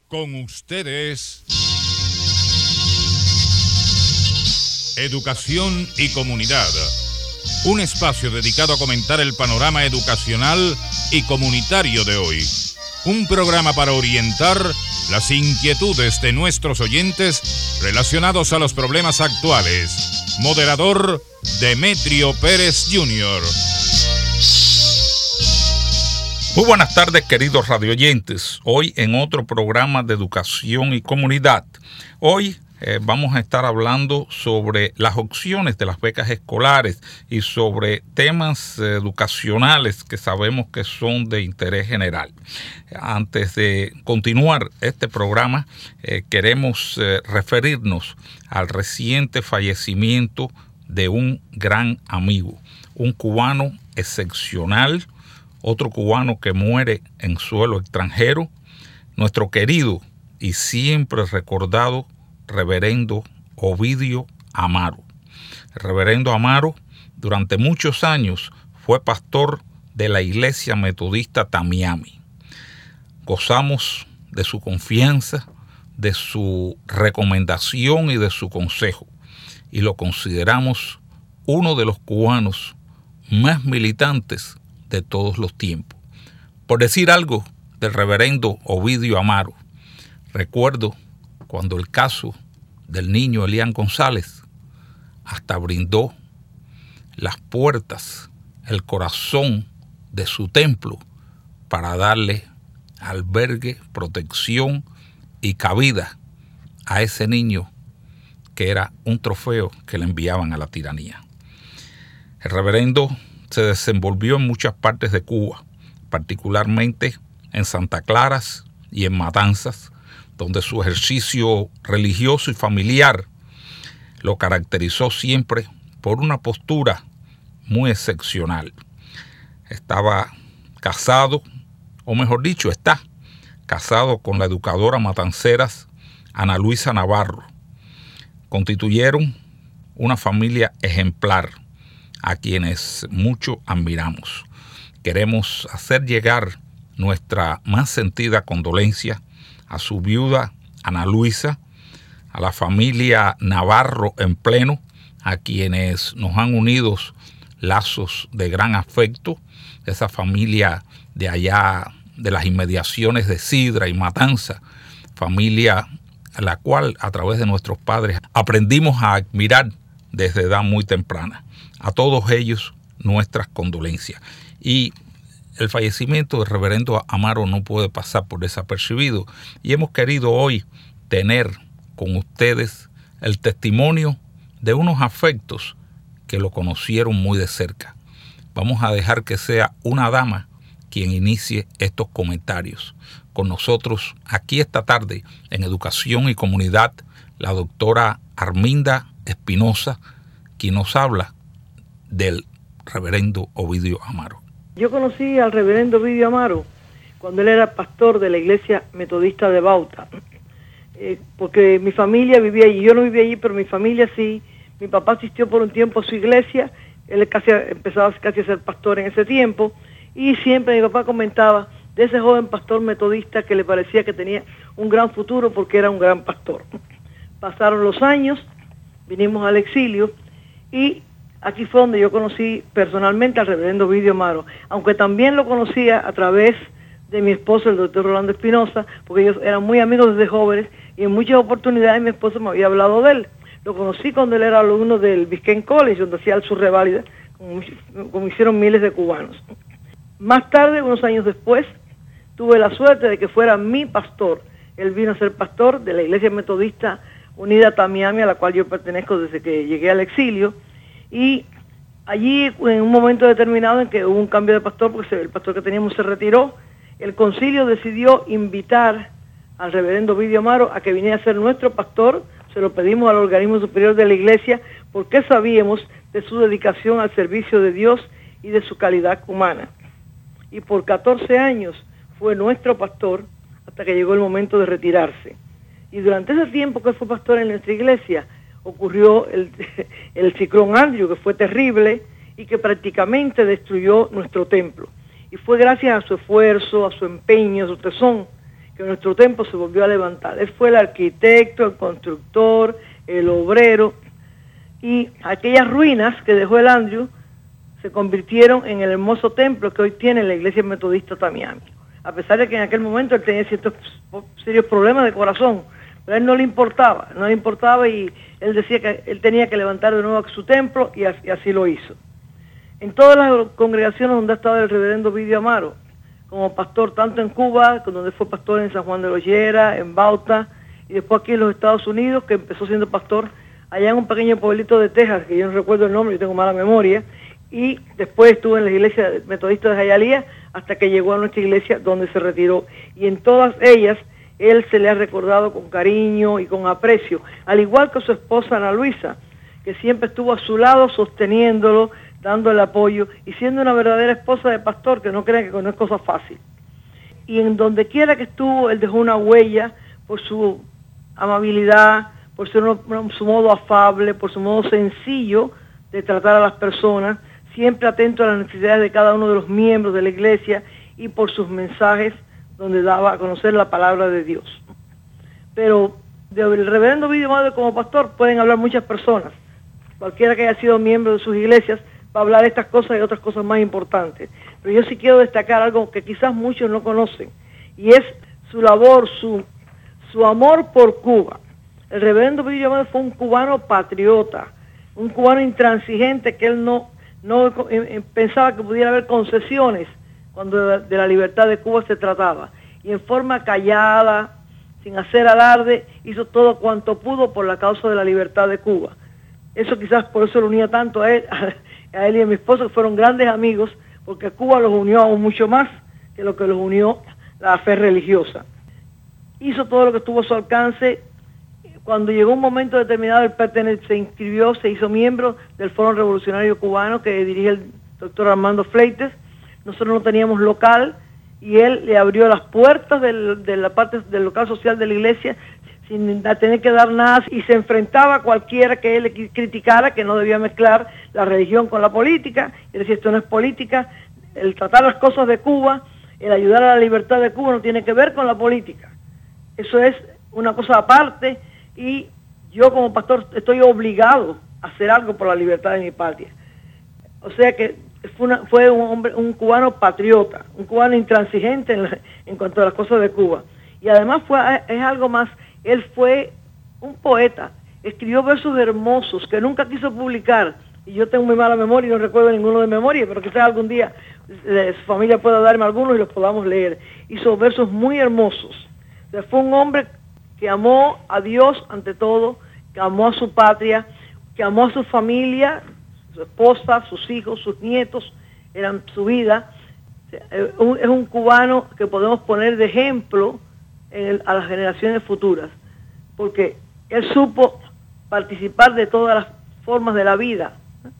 Con ustedes, Educación y Comunidad, un espacio dedicado a comentar el panorama educacional y comunitario de hoy. Un programa para orientar las inquietudes de nuestros oyentes relacionados a los problemas actuales. Moderador, Demetrio Pérez Jr. Muy buenas tardes, queridos radioyentes. Hoy en otro programa de Educación y Comunidad. Hoy vamos a estar hablando sobre las opciones de las becas escolares y sobre temas educacionales que sabemos que son de interés general. Antes de continuar este programa, queremos referirnos al reciente fallecimiento de un gran amigo, un cubano excepcional, otro cubano que muere en suelo extranjero, nuestro querido y siempre recordado reverendo Ovidio Amaro. El reverendo Amaro durante muchos años fue pastor de la Iglesia Metodista Tamiami. Gozamos de su confianza, de su recomendación y de su consejo, y lo consideramos uno de los cubanos más militantes de todos los tiempos. Por decir algo del reverendo Ovidio Amaro, recuerdo cuando el caso del niño Elian González hasta brindó las puertas, el corazón de su templo para darle albergue, protección y cabida a ese niño que era un trofeo que le enviaban a la tiranía. El reverendo se desenvolvió en muchas partes de Cuba, particularmente en Santa Clara y en Matanzas, donde su ejercicio religioso y familiar lo caracterizó siempre por una postura muy excepcional. Estaba casado, o mejor dicho, está casado con la educadora matancera Ana Luisa Navarro. Constituyeron una familia ejemplar, a quienes mucho admiramos. Queremos hacer llegar nuestra más sentida condolencia a su viuda Ana Luisa, a la familia Navarro en pleno, a quienes nos han unido lazos de gran afecto, esa familia de allá de las inmediaciones de Sidra y Matanza, familia a la cual a través de nuestros padres aprendimos a admirar desde edad muy temprana. A todos ellos nuestras condolencias. Y el fallecimiento del reverendo Amaro no puede pasar por desapercibido. Y hemos querido hoy tener con ustedes el testimonio de unos afectos que lo conocieron muy de cerca. Vamos a dejar que sea una dama quien inicie estos comentarios. Con nosotros aquí esta tarde en Educación y Comunidad, la doctora Arminda Espinosa, quien nos habla del reverendo Ovidio Amaro. Yo conocí al reverendo Ovidio Amaro cuando él era pastor de la Iglesia Metodista de Bauta, porque mi familia vivía allí. Yo no vivía allí, pero mi familia sí. Mi papá asistió por un tiempo a su iglesia, él empezaba a ser pastor en ese tiempo, y siempre mi papá comentaba de ese joven pastor metodista que le parecía que tenía un gran futuro porque era un gran pastor. Pasaron los años, vinimos al exilio, y aquí fue donde yo conocí personalmente al reverendo Ovidio Amaro, aunque también lo conocía a través de mi esposo, el doctor Rolando Espinosa, porque ellos eran muy amigos desde jóvenes, y en muchas oportunidades mi esposo me había hablado de él. Lo conocí cuando él era alumno del Biscayne College, donde hacía su reválida, como hicieron miles de cubanos. Más tarde, unos años después, tuve la suerte de que fuera mi pastor. Él vino a ser pastor de la Iglesia Metodista Unida Tamiami, a la cual yo pertenezco desde que llegué al exilio, y allí en un momento determinado en que hubo un cambio de pastor, porque el pastor que teníamos se retiró, el concilio decidió invitar al reverendo Ovidio Amaro a que viniera a ser nuestro pastor. Se lo pedimos al organismo superior de la iglesia porque sabíamos de su dedicación al servicio de Dios y de su calidad humana. Y por 14 años fue nuestro pastor hasta que llegó el momento de retirarse. Y durante ese tiempo que fue pastor en nuestra iglesia, ocurrió el ciclón Andrew, que fue terrible y que prácticamente destruyó nuestro templo. Y fue gracias a su esfuerzo, a su empeño, a su tesón, que nuestro templo se volvió a levantar. Él fue el arquitecto, el constructor, el obrero, y aquellas ruinas que dejó el Andrew se convirtieron en el hermoso templo que hoy tiene la Iglesia Metodista Tamiami. A pesar de que en aquel momento él tenía ciertos serios problemas de corazón, pero a él no le importaba y él decía que él tenía que levantar de nuevo su templo y así lo hizo. En todas las congregaciones donde ha estado el reverendo Ovidio Amaro, como pastor tanto en Cuba, donde fue pastor en San Juan de Loyera, en Bauta, y después aquí en los Estados Unidos, que empezó siendo pastor allá en un pequeño pueblito de Texas, que yo no recuerdo el nombre, yo tengo mala memoria, y después estuvo en la iglesia metodista de Hialeah hasta que llegó a nuestra iglesia donde se retiró. Y en todas ellas él se le ha recordado con cariño y con aprecio, al igual que su esposa Ana Luisa, que siempre estuvo a su lado sosteniéndolo, dándole apoyo y siendo una verdadera esposa de pastor, que no crean que no es cosa fácil. Y en donde quiera que estuvo, él dejó una huella por su amabilidad, por su modo afable, por su modo sencillo de tratar a las personas, siempre atento a las necesidades de cada uno de los miembros de la iglesia y por sus mensajes donde daba a conocer la palabra de Dios. Pero del reverendo Ovidio Amaro como pastor pueden hablar muchas personas, cualquiera que haya sido miembro de sus iglesias, va a hablar de estas cosas y otras cosas más importantes. Pero yo sí quiero destacar algo que quizás muchos no conocen, y es su labor, su amor por Cuba. El reverendo Ovidio Amaro fue un cubano patriota, un cubano intransigente, que él no pensaba que pudiera haber concesiones cuando de la libertad de Cuba se trataba. Y en forma callada, sin hacer alarde, hizo todo cuanto pudo por la causa de la libertad de Cuba. Eso quizás por eso lo unía tanto a él y a mi esposo, que fueron grandes amigos, porque Cuba los unió aún mucho más que lo que los unió la fe religiosa. Hizo todo lo que estuvo a su alcance. Cuando llegó un momento determinado, él se inscribió, se hizo miembro del Foro Revolucionario Cubano que dirige el doctor Armando Fleites. Nosotros no teníamos local y él le abrió las puertas de la parte del local social de la iglesia sin tener que dar nada, y se enfrentaba a cualquiera que él le criticara, que no debía mezclar la religión con la política. Y decía, esto no es política, el tratar las cosas de Cuba, el ayudar a la libertad de Cuba no tiene que ver con la política. Eso es una cosa aparte, y yo como pastor estoy obligado a hacer algo por la libertad de mi patria. O sea que fue un cubano patriota, un cubano intransigente en cuanto a las cosas de Cuba. Y además es algo más, él fue un poeta, escribió versos hermosos que nunca quiso publicar, y yo tengo muy mala memoria y no recuerdo ninguno de memoria, pero quizás algún día su familia pueda darme algunos y los podamos leer. Hizo versos muy hermosos. O sea, fue un hombre que amó a Dios ante todo, que amó a su patria, que amó a su familia, su esposa, sus hijos, sus nietos, eran su vida. Es un cubano que podemos poner de ejemplo a las generaciones futuras, porque él supo participar de todas las formas de la vida.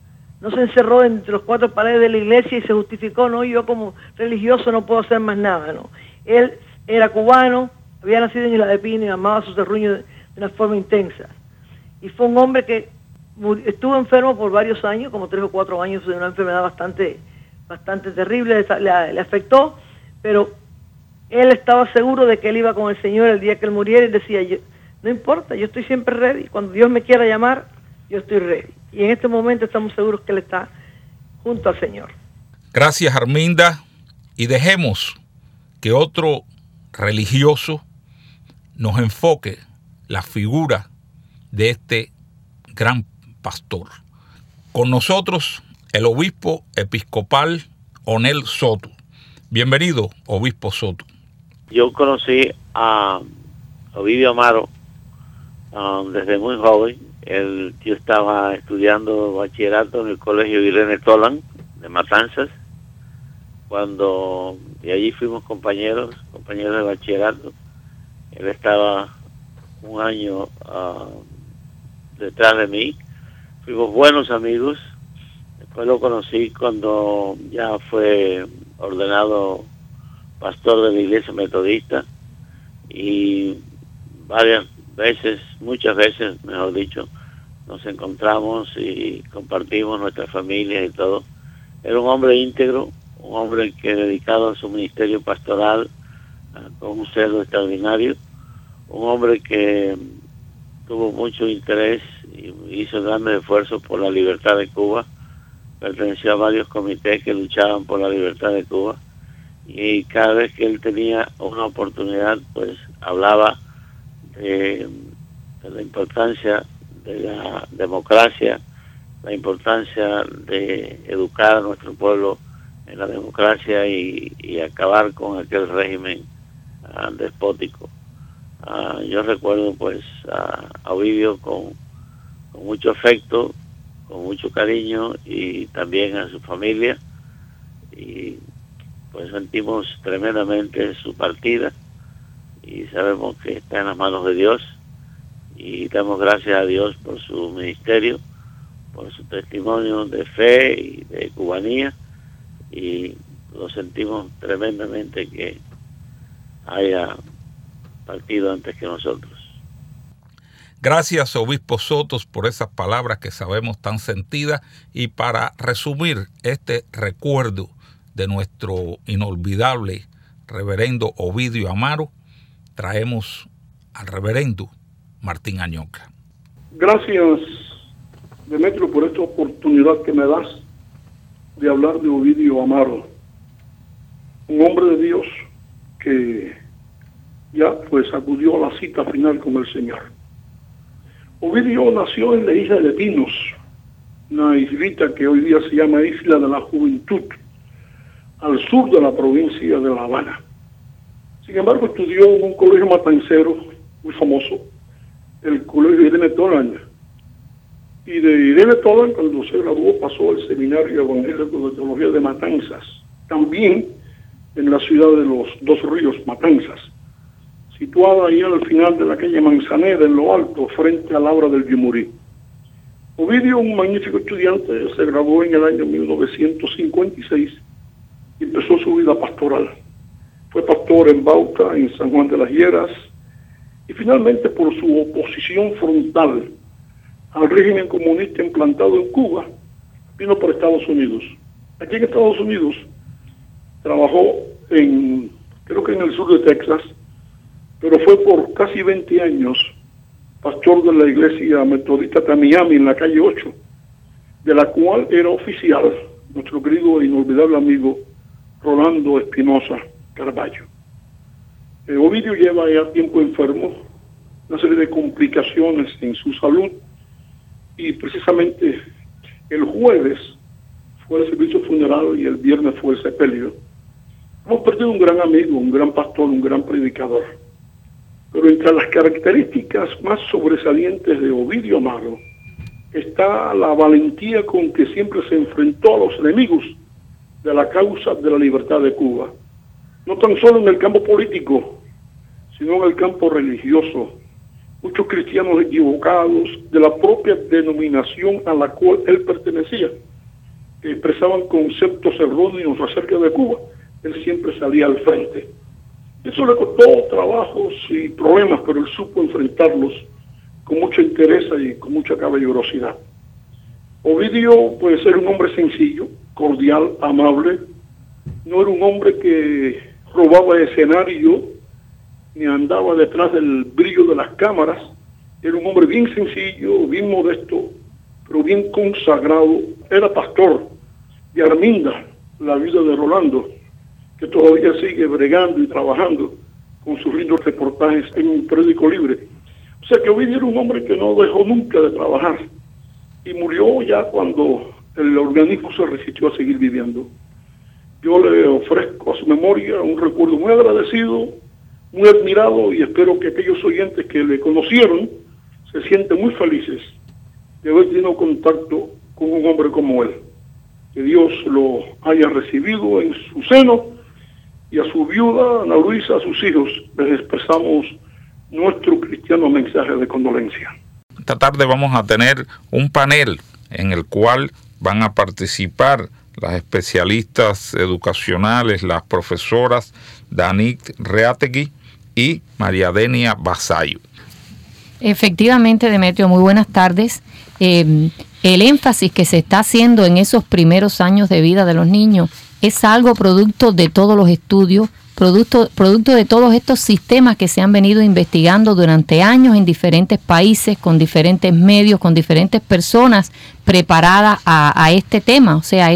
No se encerró entre los cuatro paredes de la iglesia y se justificó, no, yo como religioso no puedo hacer más nada, no. Él era cubano, había nacido en Isla de Pino y amaba a sus terruños de una forma intensa. Y fue un hombre que estuvo enfermo por varios años, como 3 o 4 años, de una enfermedad bastante terrible, le afectó, pero él estaba seguro de que él iba con el Señor el día que él muriera, y decía, no importa, yo estoy siempre ready, cuando Dios me quiera llamar, yo estoy ready. Y en este momento estamos seguros que él está junto al Señor. Gracias, Arminda, y dejemos que otro religioso nos enfoque la figura de este gran pastor. Con nosotros, el obispo episcopal Onel Soto. Bienvenido, obispo Soto. Yo conocí a Ovidio Amaro desde muy joven. Yo estaba estudiando bachillerato en el colegio Irene Tolan de Matanzas, y allí fuimos compañeros de bachillerato. Él estaba un año detrás de mí, fuimos buenos amigos. Después lo conocí cuando ya fue ordenado pastor de la iglesia metodista, y muchas veces, mejor dicho, nos encontramos y compartimos nuestras familias y todo. Era un hombre íntegro, un hombre que dedicado a su ministerio pastoral con un celo extraordinario, un hombre que tuvo mucho interés y hizo grandes esfuerzos por la libertad de Cuba, perteneció a varios comités que luchaban por la libertad de Cuba, y cada vez que él tenía una oportunidad, pues hablaba de la importancia de la democracia, la importancia de educar a nuestro pueblo en la democracia y acabar con aquel régimen despótico. Yo recuerdo pues a Ovidio con mucho afecto, con mucho cariño, y también a su familia, y pues sentimos tremendamente su partida y sabemos que está en las manos de Dios, y damos gracias a Dios por su ministerio, por su testimonio de fe y de cubanía, y lo sentimos tremendamente que haya partido antes que nosotros. Gracias, Obispo Sotos, por esas palabras que sabemos tan sentidas, y para resumir este recuerdo de nuestro inolvidable reverendo Ovidio Amaro, traemos al reverendo Martín Añoca. Gracias, Demetrio, por esta oportunidad que me das de hablar de Ovidio Amaro, un hombre de Dios que ya pues acudió a la cita final con el Señor. Ovidio nació en la isla de Pinos, una islita que hoy día se llama Isla de la Juventud, al sur de la provincia de La Habana. Sin embargo, estudió en un colegio matancero muy famoso, el colegio Irene Tolan. Y de Irene Tolan, cuando se graduó, pasó al Seminario Evangélico de Teología de Matanzas, también en la ciudad de los Dos Ríos, Matanzas, situada ahí al final de la calle Manzanera, en lo alto, frente a la obra del Yumurí. Ovidio, un magnífico estudiante, se graduó en el año 1956 y empezó su vida pastoral. Fue pastor en Bauta, en San Juan de las Hieras, y finalmente, por su oposición frontal al régimen comunista implantado en Cuba, vino por Estados Unidos. Aquí en Estados Unidos trabajó creo que en el sur de Texas, pero fue por casi 20 años pastor de la iglesia metodista Tamiami en la calle 8, de la cual era oficial nuestro querido e inolvidable amigo Rolando Espinosa Carballo. Ovidio lleva ya tiempo enfermo, una serie de complicaciones en su salud, y precisamente el jueves fue el servicio funeral y el viernes fue el sepelio. Hemos perdido un gran amigo, un gran pastor, un gran predicador. Pero entre las características más sobresalientes de Ovidio Amaro está la valentía con que siempre se enfrentó a los enemigos de la causa de la libertad de Cuba. No tan solo en el campo político, sino en el campo religioso. Muchos cristianos equivocados de la propia denominación a la cual él pertenecía, que expresaban conceptos erróneos acerca de Cuba, él siempre salía al frente. Eso le costó trabajos y problemas, pero él supo enfrentarlos con mucha entereza y con mucha caballerosidad. Ovidio, pues, era un hombre sencillo, cordial, amable. No era un hombre que robaba escenario ni andaba detrás del brillo de las cámaras. Era un hombre bien sencillo, bien modesto, pero bien consagrado. Era pastor de Arminda, la viuda de Rolando, que todavía sigue bregando y trabajando con sus lindos reportajes en un periódico libre. O sea que Ovidio era un hombre que no dejó nunca de trabajar, y murió ya cuando el organismo se resistió a seguir viviendo. Yo le ofrezco a su memoria un recuerdo muy agradecido, muy admirado, y espero que aquellos oyentes que le conocieron se sienten muy felices de haber tenido contacto con un hombre como él. Que Dios lo haya recibido en su seno, y a su viuda, Ana Luisa, a sus hijos, les expresamos nuestro cristiano mensaje de condolencia. Esta tarde vamos a tener un panel en el cual van a participar las especialistas educacionales, las profesoras Danit Reategui y María Denia Basayo. Efectivamente, Demetrio, muy buenas tardes. El énfasis que se está haciendo en esos primeros años de vida de los niños es algo producto de todos los estudios, producto de todos estos sistemas que se han venido investigando durante años en diferentes países, con diferentes medios, con diferentes personas preparadas a este tema, o sea,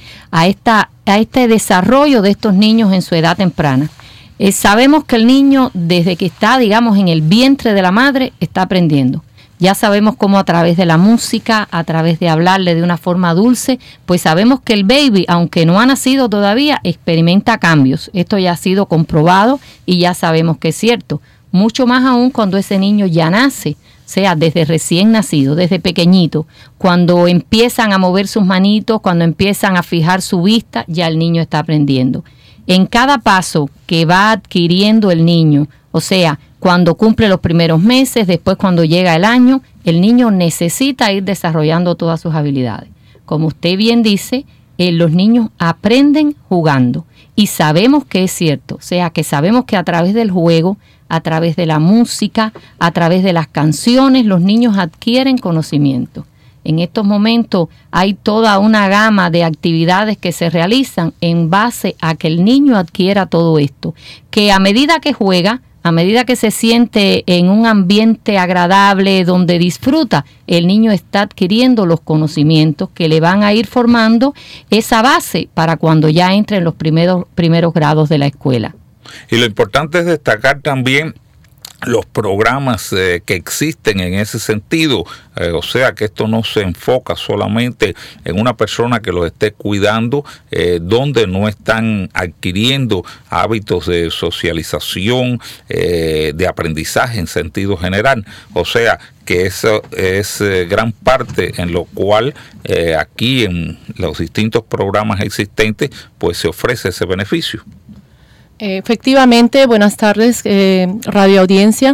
a este desarrollo de estos niños en su edad temprana. Sabemos que el niño, desde que está, digamos, en el vientre de la madre, está aprendiendo. Ya sabemos cómo a través de la música, a través de hablarle de una forma dulce, pues sabemos que el baby, aunque no ha nacido todavía, experimenta cambios. Esto ya ha sido comprobado y ya sabemos que es cierto. Mucho más aún cuando ese niño ya nace, o sea, desde recién nacido, desde pequeñito, cuando empiezan a mover sus manitos, cuando empiezan a fijar su vista, ya el niño está aprendiendo. En cada paso que va adquiriendo el niño, o sea, cuando cumple los primeros meses, después cuando llega el año, el niño necesita ir desarrollando todas sus habilidades. Como usted bien dice, los niños aprenden jugando y sabemos que es cierto, o sea, que sabemos que a través del juego, a través de la música, a través de las canciones, los niños adquieren conocimiento. En estos momentos hay toda una gama de actividades que se realizan en base a que el niño adquiera todo esto, que a medida que juega, a medida que se siente en un ambiente agradable donde disfruta, el niño está adquiriendo los conocimientos que le van a ir formando esa base para cuando ya entre en los primeros grados de la escuela. Y lo importante es destacar también los programas que existen en ese sentido, o sea que esto no se enfoca solamente en una persona que los esté cuidando, donde no están adquiriendo hábitos de socialización, de aprendizaje en sentido general, o sea que eso es gran parte en lo cual aquí en los distintos programas existentes pues se ofrece ese beneficio. Efectivamente, buenas tardes, radio audiencia.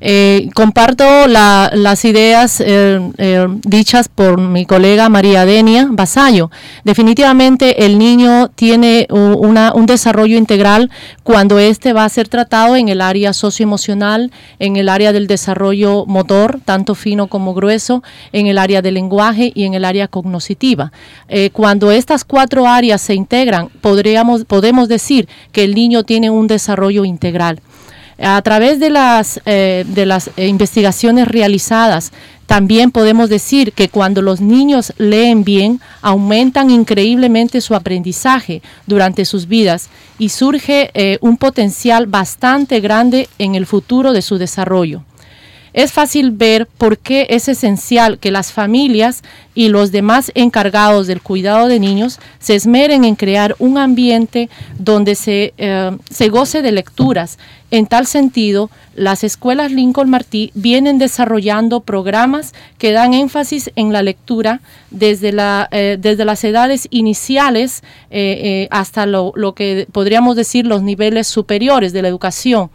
Comparto las ideas dichas por mi colega María Denia Vasallo. Definitivamente el niño tiene un desarrollo integral cuando éste va a ser tratado en el área socioemocional, en el área del desarrollo motor, tanto fino como grueso, en el área del lenguaje y en el área cognitiva. Cuando estas 4 áreas se integran, podemos decir que el niño tiene un desarrollo integral. A través de las investigaciones realizadas, también podemos decir que cuando los niños leen bien, aumentan increíblemente su aprendizaje durante sus vidas y surge un potencial bastante grande en el futuro de su desarrollo. Es fácil ver por qué es esencial que las familias y los demás encargados del cuidado de niños se esmeren en crear un ambiente donde se goce de lecturas. En tal sentido, las escuelas Lincoln Martí vienen desarrollando programas que dan énfasis en la lectura desde las edades iniciales hasta lo que podríamos decir los niveles superiores de la educación.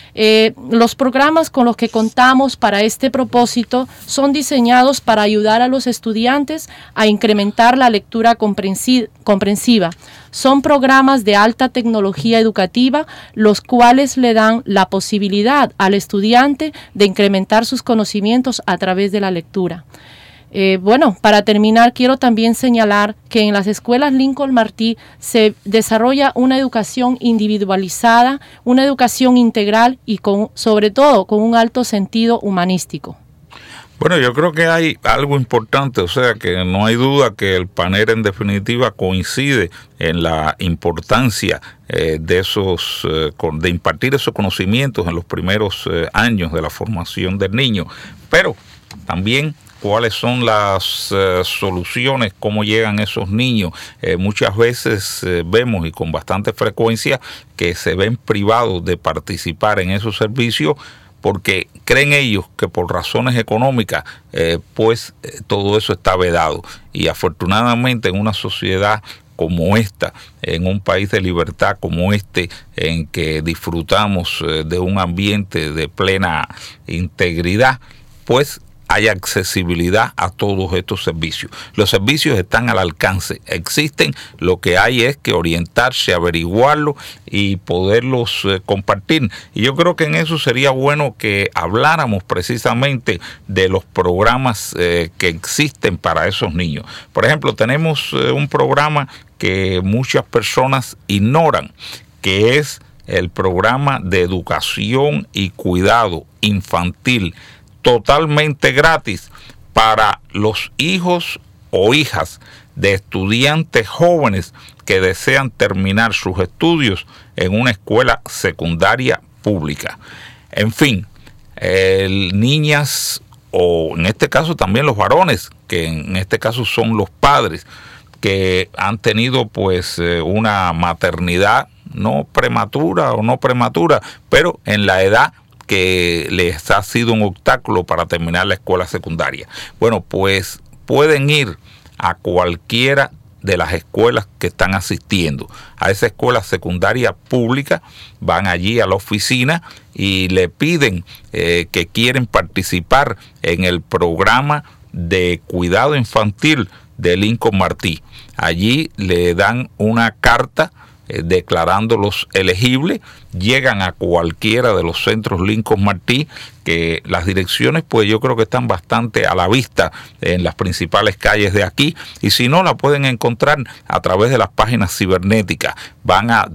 Los programas con los que contamos para este propósito son diseñados para ayudar a los estudiantes a incrementar la lectura comprensiva. Son programas de alta tecnología educativa, los cuales le dan la posibilidad al estudiante de incrementar sus conocimientos a través de la lectura. Para terminar, quiero también señalar que en las escuelas Lincoln Martí se desarrolla una educación individualizada, una educación integral y sobre todo con un alto sentido humanístico. Bueno, yo creo que hay algo importante, o sea que no hay duda que el panel en definitiva coincide en la importancia de impartir esos conocimientos en los primeros años de la formación del niño, pero también cuáles son las soluciones, cómo llegan esos niños. Muchas veces vemos y con bastante frecuencia que se ven privados de participar en esos servicios porque creen ellos que por razones económicas todo eso está vedado. Y afortunadamente en una sociedad como esta, en un país de libertad como este, en que disfrutamos de un ambiente de plena integridad, pues hay accesibilidad a todos estos servicios. Los servicios están al alcance, existen, lo que hay es que orientarse, averiguarlo y poderlos compartir. Y yo creo que en eso sería bueno que habláramos precisamente de los programas que existen para esos niños. Por ejemplo, tenemos un programa que muchas personas ignoran, que es el programa de educación y cuidado infantil totalmente gratis para los hijos o hijas de estudiantes jóvenes que desean terminar sus estudios en una escuela secundaria pública. En fin, niñas, o en este caso también los varones, que en este caso son los padres, que han tenido pues una maternidad no prematura, pero en la edad que les ha sido un obstáculo para terminar la escuela secundaria. Bueno, pues pueden ir a cualquiera de las escuelas que están asistiendo a esa escuela secundaria pública, van allí a la oficina y le piden que quieren participar en el programa de cuidado infantil de Lincoln Martí. Allí le dan una carta declarándolos elegibles, llegan a cualquiera de los centros Lincoln Martí, que las direcciones pues yo creo que están bastante a la vista en las principales calles de aquí, y si no la pueden encontrar a través de las páginas cibernéticas. Van a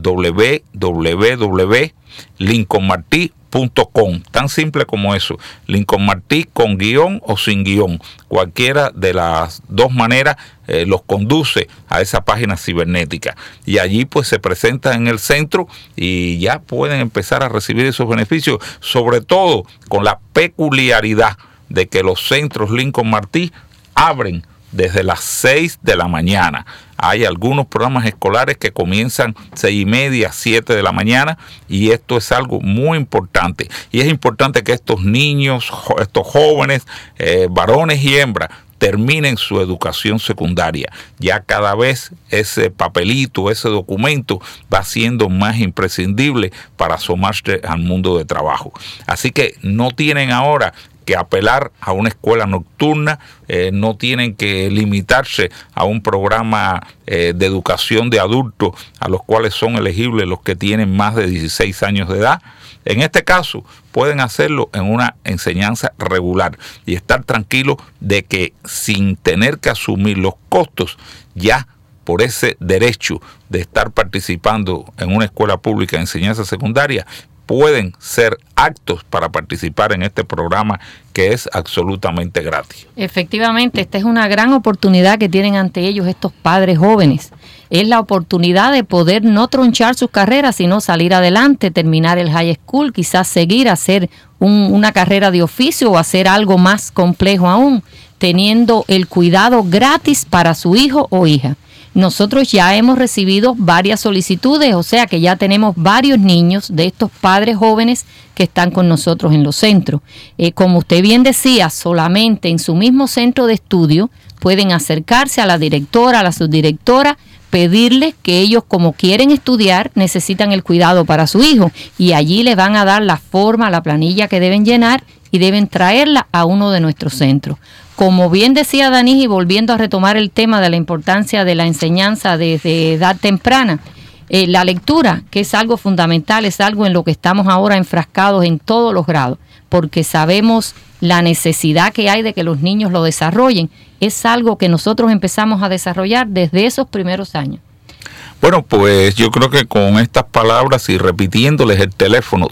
www.lincolnmarti.com, tan simple como eso, Lincoln Martí con guión o sin guión, cualquiera de las dos maneras los conduce a esa página cibernética, y allí pues se presentan en el centro y ya pueden empezar a recibir esos beneficios, sobre todo con la peculiaridad de que los centros Lincoln Martí abren desde las 6 de la mañana. Hay algunos programas escolares que comienzan 6:30, 7 de la mañana, y esto es algo muy importante. Y es importante que estos niños, estos jóvenes, varones y hembras, terminen su educación secundaria. Ya cada vez ese papelito, ese documento va siendo más imprescindible para asomarse al mundo de trabajo. Así que no tienen ahora que apelar a una escuela nocturna, no tienen que limitarse a un programa de educación de adultos a los cuales son elegibles los que tienen más de 16 años de edad. En este caso, pueden hacerlo en una enseñanza regular y estar tranquilos de que sin tener que asumir los costos, ya por ese derecho de estar participando en una escuela pública de enseñanza secundaria, pueden ser aptos para participar en este programa que es absolutamente gratis. Efectivamente, esta es una gran oportunidad que tienen ante ellos estos padres jóvenes. Es la oportunidad de poder no tronchar sus carreras, sino salir adelante, terminar el high school, quizás seguir a hacer una carrera de oficio o hacer algo más complejo aún, teniendo el cuidado gratis para su hijo o hija. Nosotros ya hemos recibido varias solicitudes, o sea que ya tenemos varios niños de estos padres jóvenes que están con nosotros en los centros. Como usted bien decía, solamente en su mismo centro de estudio pueden acercarse a la directora, a la subdirectora, pedirles que ellos, como quieren estudiar, necesitan el cuidado para su hijo, y allí le van a dar la forma, la planilla que deben llenar y deben traerla a uno de nuestros centros. Como bien decía Danis, y volviendo a retomar el tema de la importancia de la enseñanza desde edad temprana, la lectura, que es algo fundamental, es algo en lo que estamos ahora enfrascados en todos los grados, porque sabemos la necesidad que hay de que los niños lo desarrollen. Es algo que nosotros empezamos a desarrollar desde esos primeros años. Bueno, pues yo creo que con estas palabras y repitiéndoles el teléfono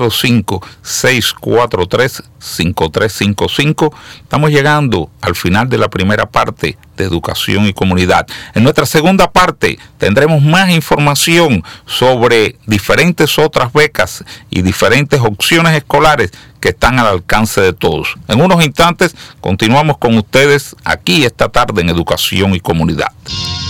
305-643-5355, estamos llegando al final de la primera parte de Educación y Comunidad. En nuestra segunda parte tendremos más información sobre diferentes otras becas y diferentes opciones escolares que están al alcance de todos. En unos instantes continuamos con ustedes aquí esta tarde en Educación y Comunidad.